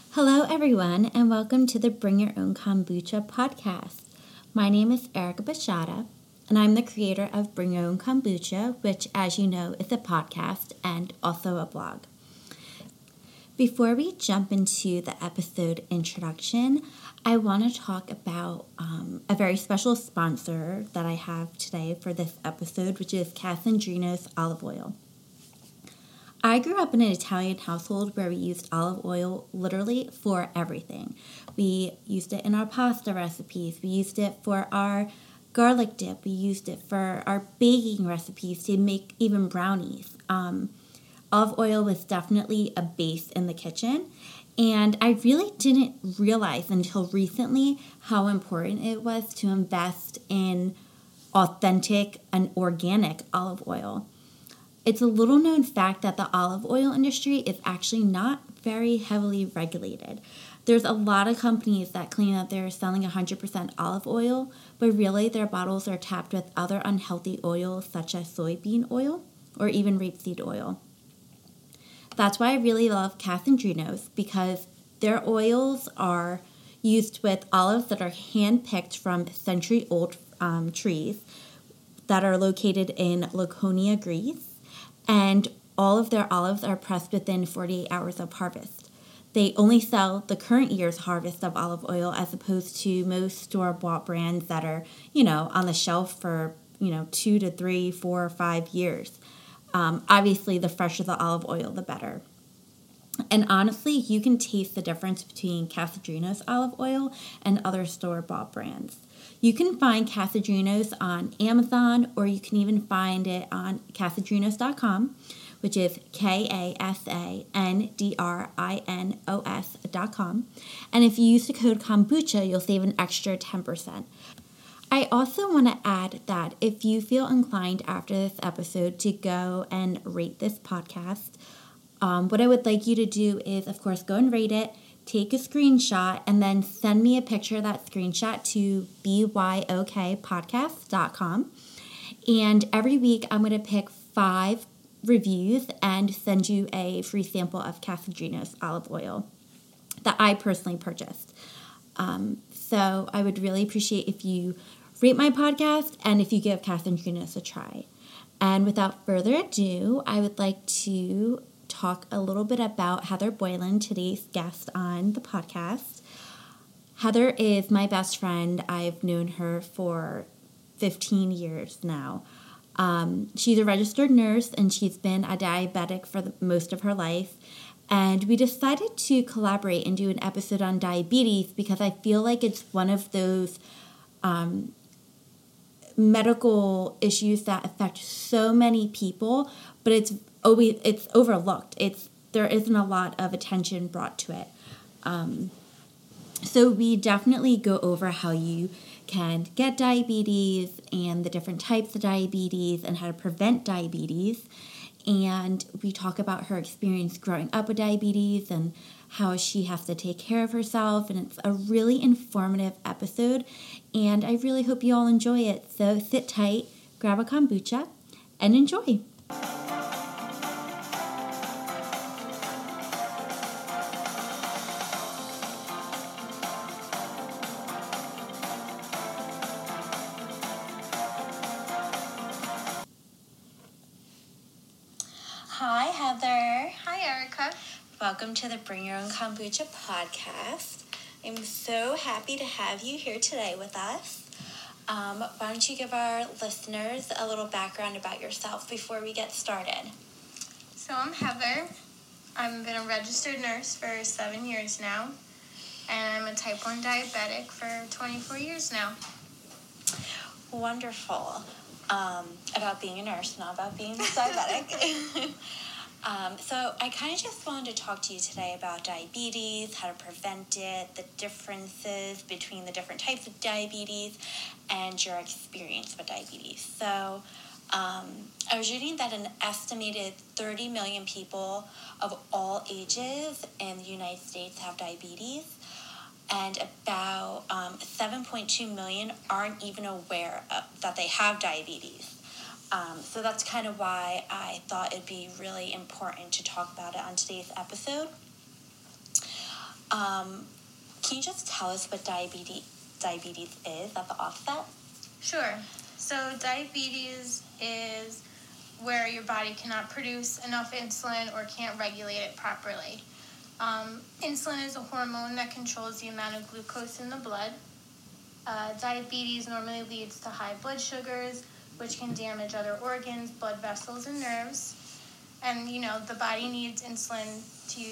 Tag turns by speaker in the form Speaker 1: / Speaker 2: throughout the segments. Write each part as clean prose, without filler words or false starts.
Speaker 1: Hello, everyone, and welcome to the Bring Your Own Kombucha podcast. My name is Erica Bashada, and I'm the creator of Bring Your Own Kombucha, which, as you know, is a podcast and also a blog. Before we jump into the episode introduction, I want to talk about a very special sponsor that I have today for this episode, which is Casagrino's Olive Oil. I grew up in an Italian household where we used olive oil literally for everything. We used it in our pasta recipes. We used it for our garlic dip. We used it for our baking recipes to make even brownies. Olive oil was definitely a base in the kitchen. And I really didn't realize until recently how important it was to invest in authentic and organic olive oil. It's a little known fact that the olive oil industry is actually not very heavily regulated. There's a lot of companies that claim that they're selling 100% olive oil, but really their bottles are tapped with other unhealthy oils such as soybean oil or even rapeseed oil. That's why I really love Casagrino's, because their oils are used with olives that are hand-picked from century-old trees that are located in Laconia, Greece. And all of their olives are pressed within 48 hours of harvest. They only sell the current year's harvest of olive oil as opposed to most store-bought brands that are, on the shelf for, 2 to 3, 4, or 5 years. Obviously, the fresher the olive oil, the better. And honestly, you can taste the difference between Casagrino's olive oil and other store-bought brands. You can find Casagrino's on Amazon, or you can even find it on Casagrino's.com, which is Kasandrinos.com. And if you use the code kombucha, you'll save an extra 10%. I also want to add that if you feel inclined after this episode to go and rate this podcast, what I would like you to do is, of course, go and rate it, take a screenshot, and then send me a picture of that screenshot to byokpodcast.com. And every week, I'm going to pick 5 reviews and send you a free sample of Casagrino's olive oil that I personally purchased. So I would really appreciate if you rate my podcast and if you give Casagrino's a try. And without further ado, I would like to talk a little bit about Heather Boylan, today's guest on the podcast. Heather is my best friend. I've known her for 15 years now. She's a registered nurse, and she's been a diabetic for most of her life. And we decided to collaborate and do an episode on diabetes because I feel like it's one of those medical issues that affect so many people, but it's overlooked. There isn't a lot of attention brought to it. So we definitely go over how you can get diabetes and the different types of diabetes and how to prevent diabetes. And we talk about her experience growing up with diabetes and how she has to take care of herself. And it's a really informative episode. And I really hope you all enjoy it. So sit tight, grab a kombucha, and enjoy. Hi, Heather.
Speaker 2: Hi, Erica.
Speaker 1: Welcome to the Bring Your Own Kombucha podcast. I'm so happy to have you here today with us. Why don't you give our listeners a little background about yourself before we get started?
Speaker 2: So I'm Heather. I've been a registered nurse for 7 years now, and I'm a type 1 diabetic for 24 years now.
Speaker 1: Wonderful. About being a nurse, not about being diabetic. So I kind of just wanted to talk to you today about diabetes, how to prevent it, the differences between the different types of diabetes, and your experience with diabetes. So I was reading that an estimated 30 million people of all ages in the United States have diabetes, and about 7.2 million aren't even aware that they have diabetes. So that's kind of why I thought it'd be really important to talk about it on today's episode. Can you just tell us what diabetes is at the offset?
Speaker 2: Sure. So diabetes is where your body cannot produce enough insulin or can't regulate it properly. Insulin is a hormone that controls the amount of glucose in the blood. Diabetes normally leads to high blood sugars, which can damage other organs, blood vessels, and nerves. And, the body needs insulin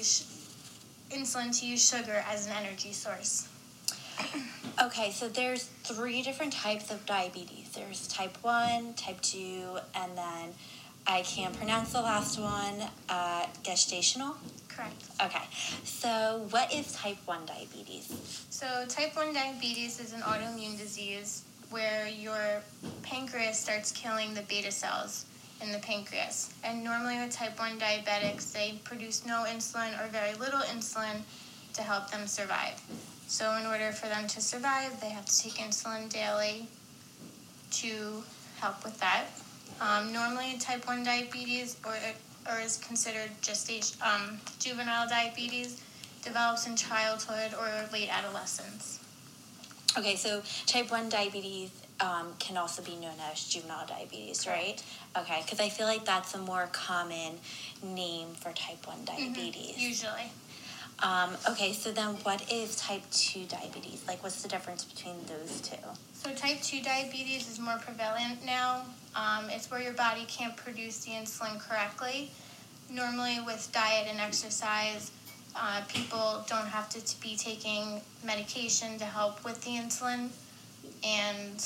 Speaker 2: to use sugar as an energy source.
Speaker 1: Okay, so there's 3 different types of diabetes. There's type 1, type 2, and then I can't pronounce the last one, gestational?
Speaker 2: Correct.
Speaker 1: Okay, so what is type 1 diabetes?
Speaker 2: So type 1 diabetes is an autoimmune disease where your pancreas starts killing the beta cells in the pancreas. And normally with type 1 diabetics, they produce no insulin or very little insulin to help them survive. So in order for them to survive, they have to take insulin daily to help with that. Normally type 1 diabetes or is considered juvenile diabetes develops in childhood or late adolescence.
Speaker 1: Okay, so type 1 diabetes can also be known as juvenile diabetes, right? Okay, because I feel like that's a more common name for type 1 diabetes.
Speaker 2: Mm-hmm. Usually.
Speaker 1: Okay, so then what is type 2 diabetes? Like, what's the difference between those two?
Speaker 2: So type 2 diabetes is more prevalent now. It's where your body can't produce the insulin correctly. Normally with diet and exercise, people don't have to be taking medication to help with the insulin. And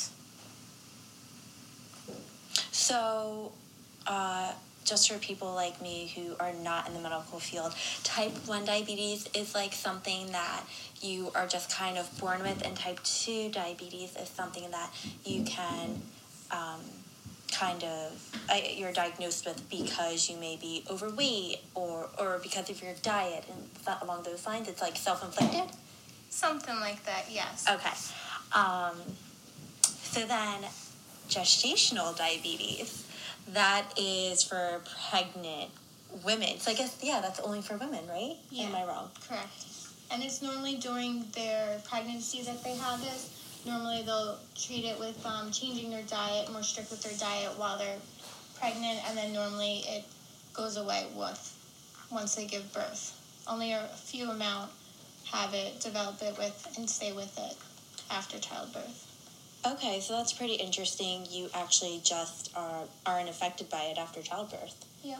Speaker 1: so, just for people like me who are not in the medical field, type 1 diabetes is like something that you are just kind of born with, and type 2 diabetes is something that you can you're diagnosed with because you may be overweight or because of your diet, and along those lines. It's like self-inflicted?
Speaker 2: Something like that, yes.
Speaker 1: Okay. So then gestational diabetes, that is for pregnant women. So I guess, that's only for women, right?
Speaker 2: Yeah.
Speaker 1: Am I wrong?
Speaker 2: Correct. And it's normally during their pregnancy that they have this. Normally they'll treat it with changing their diet, more strict with their diet while they're pregnant, and then normally it goes away once they give birth. Only a few amount have it, develop it with, and stay with it after childbirth.
Speaker 1: Okay, so that's pretty interesting. You actually just aren't affected by it after childbirth.
Speaker 2: Yeah.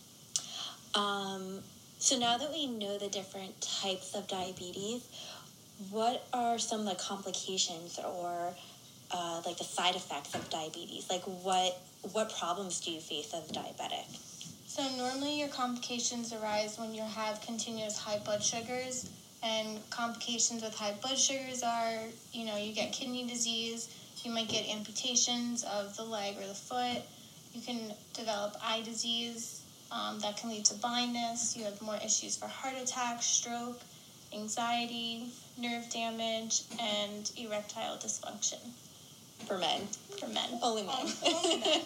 Speaker 1: So now that we know the different types of diabetes, what are some of the complications or like the side effects of diabetes? Like what problems do you face as a diabetic?
Speaker 2: So normally your complications arise when you have continuous high blood sugars. And complications with high blood sugars are, you get kidney disease, you might get amputations of the leg or the foot, you can develop eye disease that can lead to blindness, you have more issues for heart attack, stroke, anxiety, nerve damage, and erectile dysfunction.
Speaker 1: For men?
Speaker 2: For men.
Speaker 1: Only men.
Speaker 2: Only men.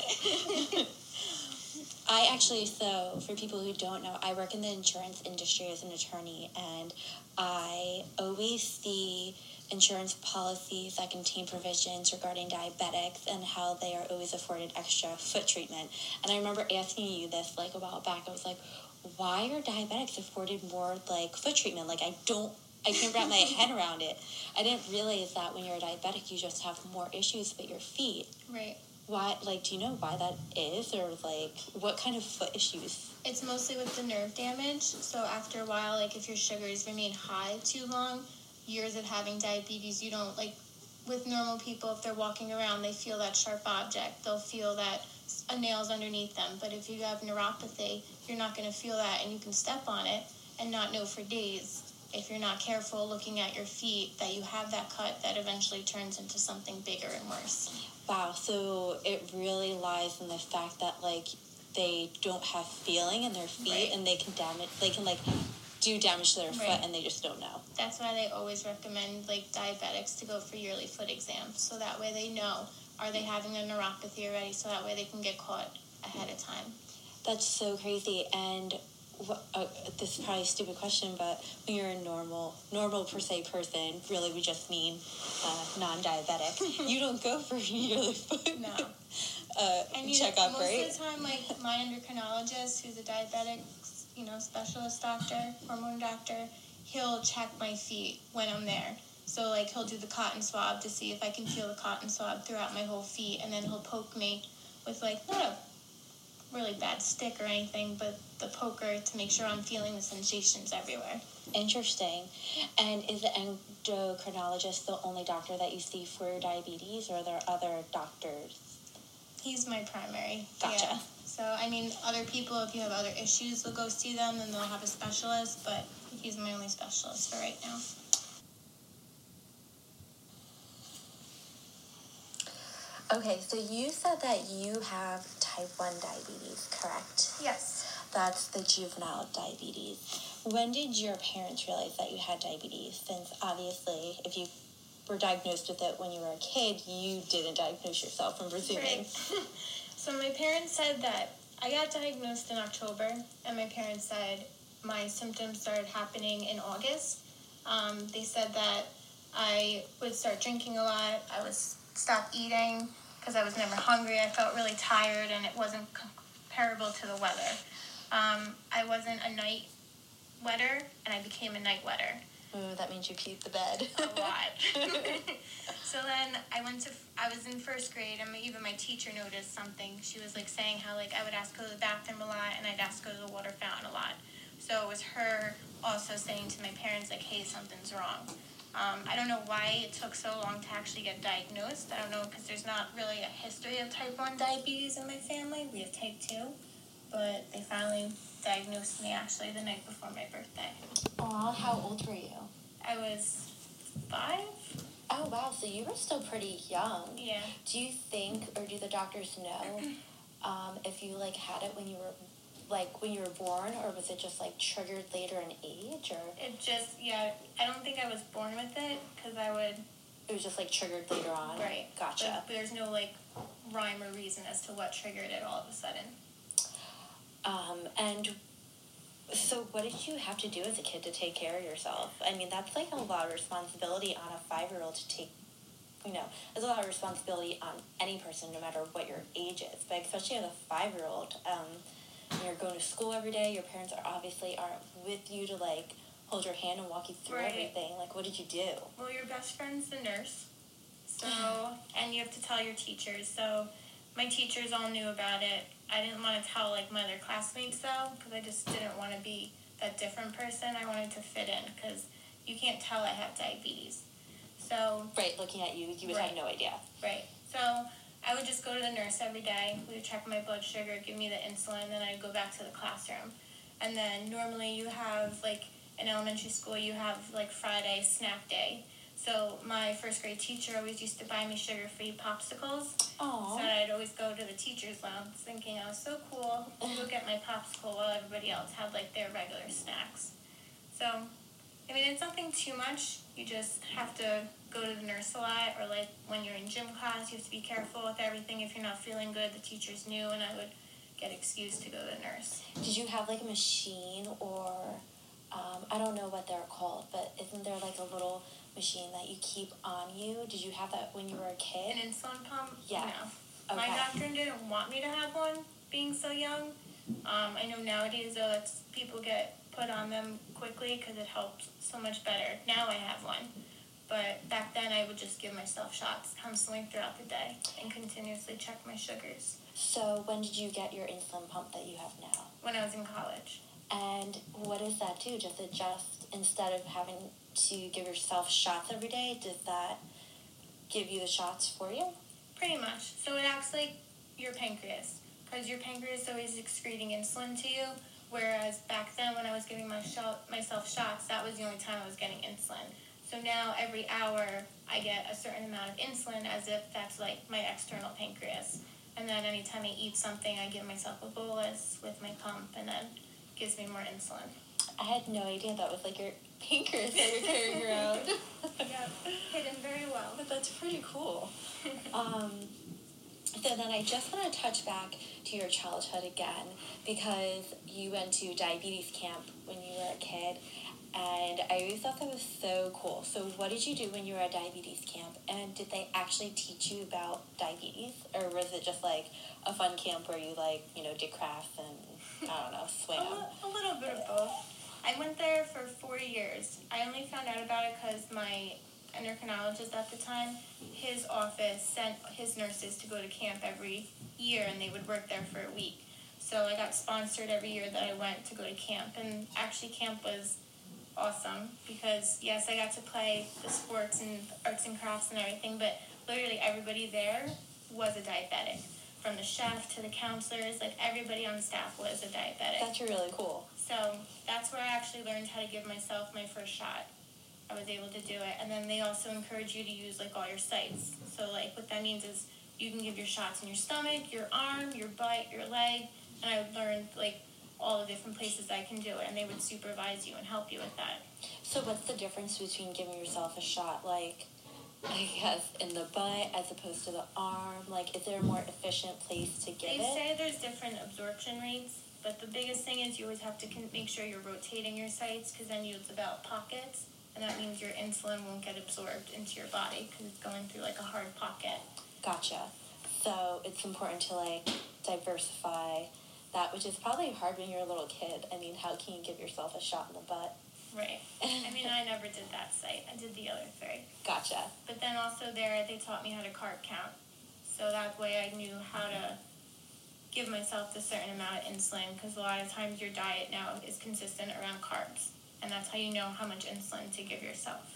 Speaker 1: I actually, so for people who don't know, I work in the insurance industry as an attorney, and I always see insurance policies that contain provisions regarding diabetics and how they are always afforded extra foot treatment. And I remember asking you this like a while back. I was like, why are diabetics afforded more like foot treatment? Like I can't wrap my head around it. I didn't realize that when you're a diabetic, you just have more issues with your feet.
Speaker 2: Right.
Speaker 1: Why, do you know why that is, or what kind of foot issues?
Speaker 2: It's mostly with the nerve damage. So after a while, if your sugars remain high too long, years of having diabetes, you don't, with normal people, if they're walking around, they feel that sharp object. They'll feel that a nail's underneath them. But if you have neuropathy, you're not going to feel that, and you can step on it and not know for days, if you're not careful looking at your feet, that you have that cut that eventually turns into something bigger and worse.
Speaker 1: Wow, so it really lies in the fact that, they don't have feeling in their feet,
Speaker 2: right.
Speaker 1: And they can do damage to their foot,
Speaker 2: right.
Speaker 1: And they just don't know.
Speaker 2: That's why they always recommend, diabetics to go for yearly foot exams, so that way they know, are they having a neuropathy already, so that way they can get caught ahead of time.
Speaker 1: That's so crazy. And
Speaker 3: this is probably a stupid question, but when you're a normal per se person, really we just mean non-diabetic, you don't go for yearly
Speaker 2: No.
Speaker 3: and checkup, right?
Speaker 2: Most of the time, like, my endocrinologist, who's a diabetic, specialist doctor, hormone doctor, he'll check my feet when I'm there. So, like, he'll do the cotton swab to see if I can feel the cotton swab throughout my whole feet, and then he'll poke me with, like, not a really bad stick or anything, but the poker to make sure I'm feeling the sensations everywhere.
Speaker 3: Interesting. And is the endocrinologist the only doctor that you see for diabetes, or are there other doctors?
Speaker 2: He's my primary.
Speaker 3: Gotcha.
Speaker 2: Yeah. So, other people, if you have other issues, will go see them, and they'll have a specialist, but he's my only specialist for right now.
Speaker 3: Okay, so you said that you have type 1 diabetes, correct?
Speaker 2: Yes.
Speaker 3: That's the juvenile diabetes. When did your parents realize that you had diabetes? Since obviously, if you were diagnosed with it when you were a kid, you didn't diagnose yourself, I'm presuming.
Speaker 2: Right. So my parents said that I got diagnosed in October, and my parents said my symptoms started happening in August. They said that I would start drinking a lot. I would stop eating because I was never hungry. I felt really tired, and it wasn't comparable to the weather. I wasn't a night wetter, and I became a night wetter.
Speaker 3: Ooh, that means you peed the bed.
Speaker 2: A lot. So then I was in first grade, and even my teacher noticed something. She was, like, saying how, like, I would ask to go to the bathroom a lot, and I'd ask to go to the water fountain a lot. So it was her also saying to my parents, like, hey, something's wrong. I don't know why it took so long to actually get diagnosed. I don't know, because there's not really a history of type 1 diabetes in my family. We have type 2. But they finally diagnosed me, actually, the night before my birthday.
Speaker 3: Aw, how old were you?
Speaker 2: I was 5.
Speaker 3: Oh, wow, so you were still pretty young.
Speaker 2: Yeah.
Speaker 3: Do you think, or do the doctors know, if you, like, had it when you were born, or was it just, like, triggered later in age, or?
Speaker 2: It just, I don't think I was born with it, because
Speaker 3: It was just, like, triggered later on?
Speaker 2: Right.
Speaker 3: Gotcha.
Speaker 2: But there's no, like, rhyme or reason as to what triggered it all of a sudden.
Speaker 3: And so what did you have to do as a kid to take care of yourself? I mean, that's, like, a lot of responsibility on a 5-year-old to take, there's a lot of responsibility on any person, no matter what your age is. But especially as a 5-year-old, you're going to school every day, your parents aren't with you to, like, hold your hand and walk you through everything. Like, what did you do?
Speaker 2: Well, your best friend's the nurse, so, and you have to tell your teachers. So my teachers all knew about it. I didn't want to tell, like, my other classmates, though, because I just didn't want to be that different person. I wanted to fit in, because you can't tell I have diabetes. So...
Speaker 3: Right, looking at you, you would have no idea.
Speaker 2: Right. So I would just go to the nurse every day. We would check my blood sugar, give me the insulin, and then I'd go back to the classroom. And then normally you have, like, in elementary school, you have, like, Friday snack day. So my first grade teacher always used to buy me sugar-free popsicles.
Speaker 3: Aww.
Speaker 2: So I'd always go to the teacher's lounge thinking I was so cool to go get my popsicle while everybody else had, like, their regular snacks. So, it's nothing too much. You just have to go to the nurse a lot, or, like, when you're in gym class, you have to be careful with everything. If you're not feeling good, the teachers knew, and I would get excused to go to the nurse.
Speaker 3: Did you have, like, a machine, or, I don't know what they're called, but isn't there, like, a little machine that you keep on you? Did you have that when you were a kid?
Speaker 2: An insulin pump?
Speaker 3: Yeah.
Speaker 2: No.
Speaker 3: Okay.
Speaker 2: My doctor didn't want me to have one, being so young. I know nowadays, though, people get put on them quickly because it helps so much better. Now I have one. But back then, I would just give myself shots constantly throughout the day and continuously check my sugars.
Speaker 3: So when did you get your insulin pump that you have now?
Speaker 2: When I was in college.
Speaker 3: And what does that do? Does it just, instead of having to give yourself shots every day, does that give you the shots for you?
Speaker 2: Pretty much. So it acts like your pancreas, because your pancreas is always excreting insulin to you, whereas back then when I was giving myself shots, that was the only time I was getting insulin. So now every hour I get a certain amount of insulin, as if that's like my external pancreas. And then anytime I eat something, I give myself a bolus with my pump, and then it gives me more insulin.
Speaker 3: I had no idea that was like your pancreas that you're carrying around.
Speaker 2: Yeah, hidden very well.
Speaker 3: But that's pretty cool. So then I just want to touch back to your childhood again, because you went to diabetes camp when you were a kid, and I always thought that was so cool. So what did you do when you were at diabetes camp, and did they actually teach you about diabetes, or was it just like a fun camp where you did crafts and, I don't know, swam?
Speaker 2: A little bit of both. I went there for 4 years. I only found out about it because my endocrinologist at the time, his office sent his nurses to go to camp every year, and they would work there for a week. So I got sponsored every year that I went to go to camp, and actually camp was awesome because, yes, I got to play the sports and arts and crafts and everything, but literally everybody there was a diabetic. From the chef to the counselors, like everybody on the staff was a diabetic.
Speaker 3: That's really cool.
Speaker 2: So that's where I actually learned how to give myself my first shot. I was able to do it. And then they also encourage you to use like all your sites. So like what that means is you can give your shots in your stomach, your arm, your butt, your leg. And I learned like all the different places I can do it, and they would supervise you and help you with that.
Speaker 3: So what's the difference between giving yourself a shot, like, I guess, in the butt as opposed to the arm? Like, is there a more efficient place to give it?
Speaker 2: They say there's different absorption rates, but the biggest thing is you always have to make sure you're rotating your sites, because then you develop pockets, and that means your insulin won't get absorbed into your body because it's going through like a hard pocket.
Speaker 3: Gotcha. So it's important to like diversify that, which is probably hard when you're a little kid. I mean, how can you give yourself a shot in the butt?
Speaker 2: Right. I mean, I never did that site. I did the other three.
Speaker 3: Gotcha.
Speaker 2: But then also there, they taught me how to carb count. So that way I knew how to give myself a certain amount of insulin, because a lot of times your diet now is consistent around carbs. And that's how you know how much insulin to give yourself.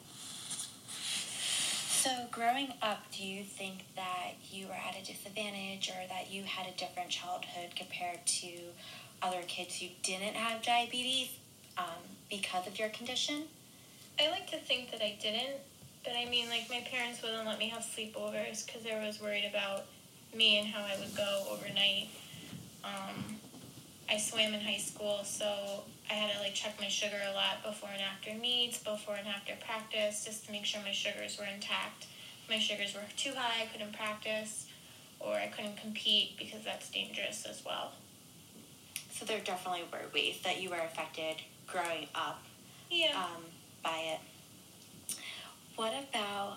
Speaker 3: So growing up, do you think that you were at a disadvantage, or that you had a different childhood compared to other kids who didn't have diabetes because of your condition?
Speaker 2: I like to think that I didn't, but I mean, like, my parents wouldn't let me have sleepovers because they were always worried about me and how I would go overnight. I swam in high school, so I had to like check my sugar a lot before and after meets, before and after practice, just to make sure my sugars were intact. If my sugars were too high, I couldn't practice, or I couldn't compete because that's dangerous as well.
Speaker 3: So there definitely were ways that you were affected growing up by it. What about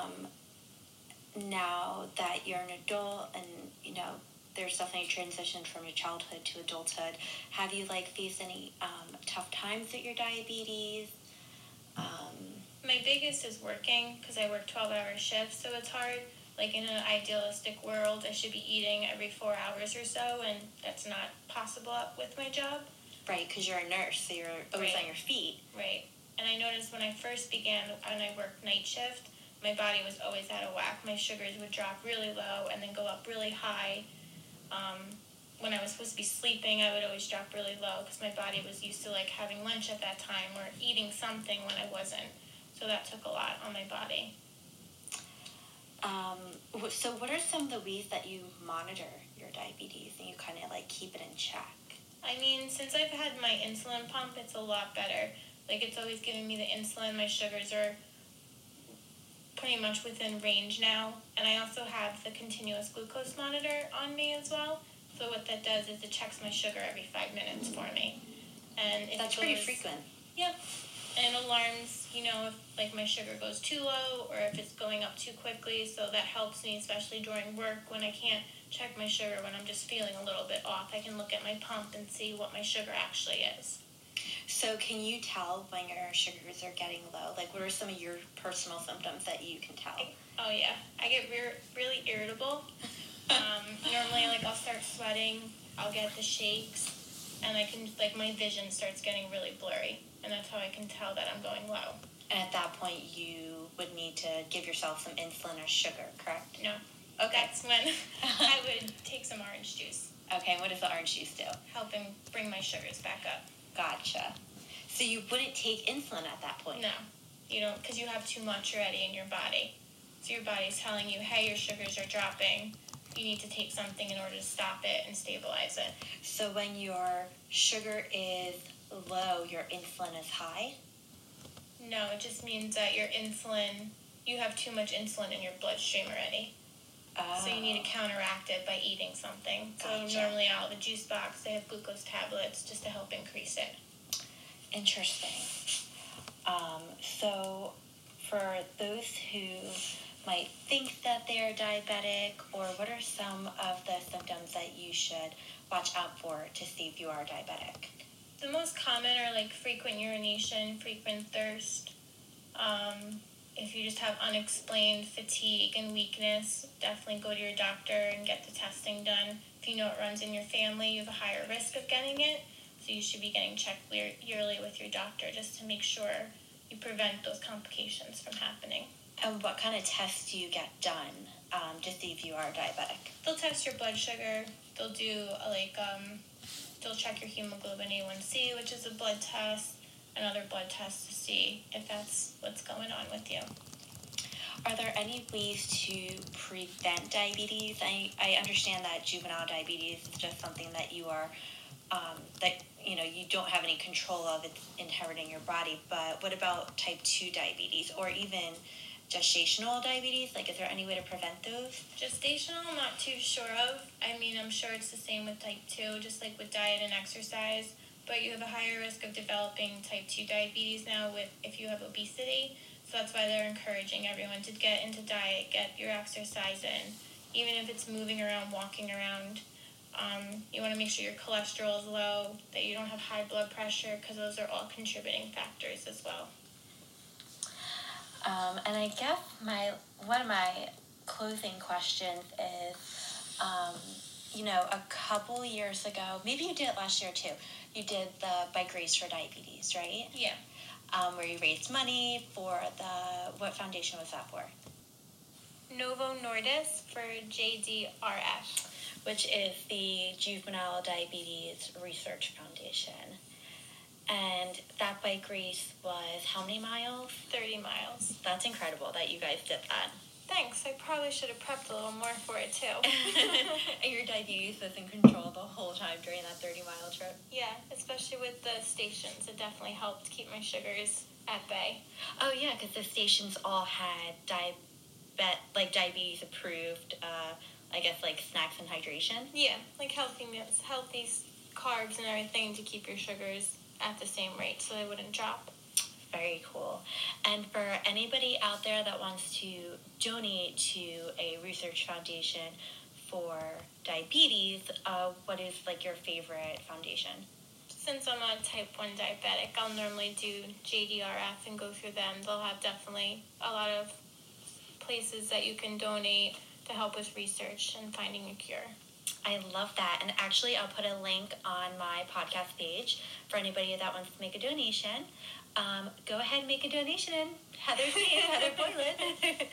Speaker 3: now that you're an adult and, there's definitely a transition from your childhood to adulthood, have you, faced any tough times with your diabetes?
Speaker 2: My biggest is working, because I work 12-hour shifts, so it's hard. Like, in an idealistic world, I should be eating every 4 hours or so, and that's not possible with my job.
Speaker 3: Right, because you're a nurse, so you're always on your feet.
Speaker 2: Right. And I noticed when I first began, when I worked night shift, my body was always out of whack. My sugars would drop really low and then go up really high. When I was supposed to be sleeping, I would always drop really low because my body was used to having lunch at that time or eating something when I wasn't. So that took a lot on my body.
Speaker 3: So what are some of the ways that you monitor your diabetes and you kind of keep it in check?
Speaker 2: I mean, since I've had my insulin pump, it's a lot better. It's always giving me the insulin. My sugars are pretty much within range now. And I also have the continuous glucose monitor on me as well. So what that does is it checks my sugar every 5 minutes for me. And if
Speaker 3: that's pretty frequent.
Speaker 2: Yeah. And it alarms, if my sugar goes too low or if it's going up too quickly. So that helps me, especially during work when I can't check my sugar when I'm just feeling a little bit off. I can look at my pump and see what my sugar actually is.
Speaker 3: So can you tell when your sugars are getting low? What are some of your personal symptoms that you can tell?
Speaker 2: Oh, yeah. I get really irritable. Normally, I'll start sweating. I'll get the shakes. And I can, my vision starts getting really blurry. And that's how I can tell that I'm going low.
Speaker 3: And at that point, you would need to give yourself some insulin or sugar, correct?
Speaker 2: No.
Speaker 3: Okay.
Speaker 2: That's when I would take some orange juice.
Speaker 3: Okay, and what does the orange juice do?
Speaker 2: Helping bring my sugars back up.
Speaker 3: Gotcha. So you wouldn't take insulin at that point?
Speaker 2: No. You don't, because you have too much already in your body. So your body's telling you, hey, your sugars are dropping. You need to take something in order to stop it and stabilize it.
Speaker 3: So when your sugar is low, your insulin is high?
Speaker 2: No, it just means that your insulin, you have too much insulin in your bloodstream already. So you need to counteract it by eating something.
Speaker 3: Gotcha.
Speaker 2: So normally out of the juice box, they have glucose tablets just to help increase it.
Speaker 3: Interesting. So for those who might think that they are diabetic, or what are some of the symptoms that you should watch out for to see if you are diabetic?
Speaker 2: The most common are like frequent urination, frequent thirst. If you just have unexplained fatigue and weakness, definitely go to your doctor and get the testing done. If you know it runs in your family, you have a higher risk of getting it, so you should be getting checked yearly with your doctor just to make sure you prevent those complications from happening.
Speaker 3: And what kind of tests do you get done to see if you are diabetic?
Speaker 2: They'll test your blood sugar. They'll do they'll check your hemoglobin A1C, which is a blood test, and other blood tests to see if that's what's going on with you.
Speaker 3: Are there any ways to prevent diabetes? I understand that juvenile diabetes is just something that you are, you don't have any control of. It's inherent in your body. But what about type 2 diabetes or even gestational diabetes? Like, is there any way to prevent those?
Speaker 2: Gestational, I'm not too sure of. I mean, I'm sure it's the same with type 2, just like with diet and exercise. But you have a higher risk of developing type 2 diabetes now if you have obesity. So that's why they're encouraging everyone to get into diet, get your exercise in. Even if it's moving around, walking around. You want to make sure your cholesterol is low, that you don't have high blood pressure, because those are all contributing factors as well.
Speaker 3: And I guess one of my closing questions is, a couple years ago, maybe you did it last year too, you did the Bike Race for Diabetes, right?
Speaker 2: Yeah.
Speaker 3: Where you raised money for what foundation was that for?
Speaker 2: Novo Nordisk for JDRF.
Speaker 3: Which is the Juvenile Diabetes Research Foundation. And that bike race was how many miles?
Speaker 2: 30 miles.
Speaker 3: That's incredible that you guys did that.
Speaker 2: Thanks. I probably should have prepped a little more for it, too.
Speaker 3: And your diabetes was in control the whole time during that 30-mile trip?
Speaker 2: Yeah, especially with the stations. It definitely helped keep my sugars at bay.
Speaker 3: Oh, yeah, because the stations all had diabetes approved, like snacks and hydration?
Speaker 2: Yeah, like healthy meals, healthy carbs and everything to keep your sugars at the same rate so they wouldn't drop.
Speaker 3: Very cool. And for anybody out there that wants to donate to a research foundation for diabetes, what is your favorite foundation?
Speaker 2: Since I'm a type 1 diabetic, I'll normally do JDRF and go through them. They'll have definitely a lot of places that you can donate to help with research and finding a cure.
Speaker 3: I love that. And actually, I'll put a link on my podcast page for anybody that wants to make a donation. Go ahead and make a donation. Heather's name, Heather Boylan.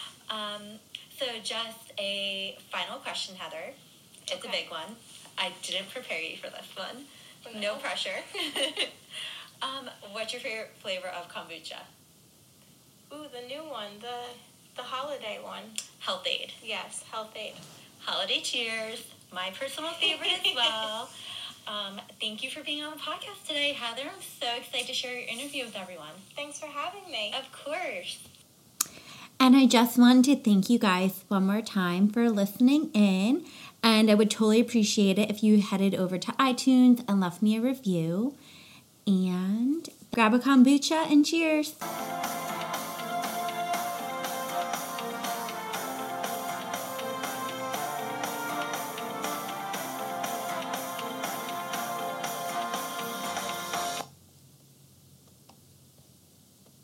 Speaker 3: So just a final question, Heather. It's a big one. I didn't prepare you for this one. No pressure. What's your favorite flavor of kombucha?
Speaker 2: Ooh, the new one, the holiday one.
Speaker 3: Health-Ade.
Speaker 2: Yes, Health-Ade.
Speaker 3: Holiday cheers. My personal favorite as well. Thank you for being on the podcast today, Heather. I'm so excited to share your interview with everyone.
Speaker 2: Thanks for having me.
Speaker 3: Of course.
Speaker 1: And I just wanted to thank you guys one more time for listening in. And I would totally appreciate it if you headed over to iTunes and left me a review. And grab a kombucha and cheers.